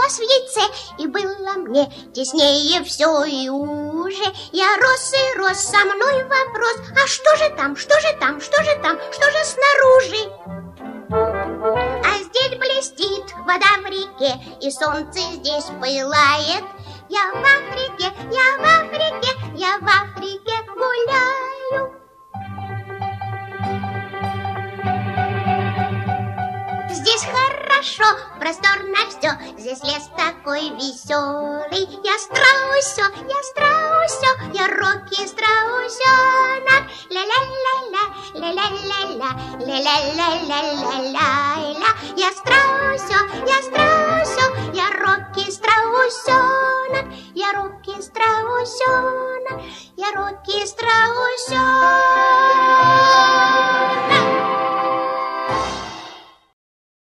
рос в яйце, и было мне теснее все и уже. Я рос и рос, со мной вопрос: а что же там, что же там, что же там, что же снаружи? А здесь блестит вода в реке, и солнце здесь пылает. Я в Африке, я в Африке, я в Африке гуляю. Здесь хорошо, просторно все, здесь лес такой веселый. Я страусё, я Рокки страусёнок. Ля-ля-ля-ля, ля-ля-ля-ля, ля-ля-ля-ля-ля-ля-ля. Я страусё, я Рокки страусёнок. Я Рокки страусёнок, я Рокки страусёнок.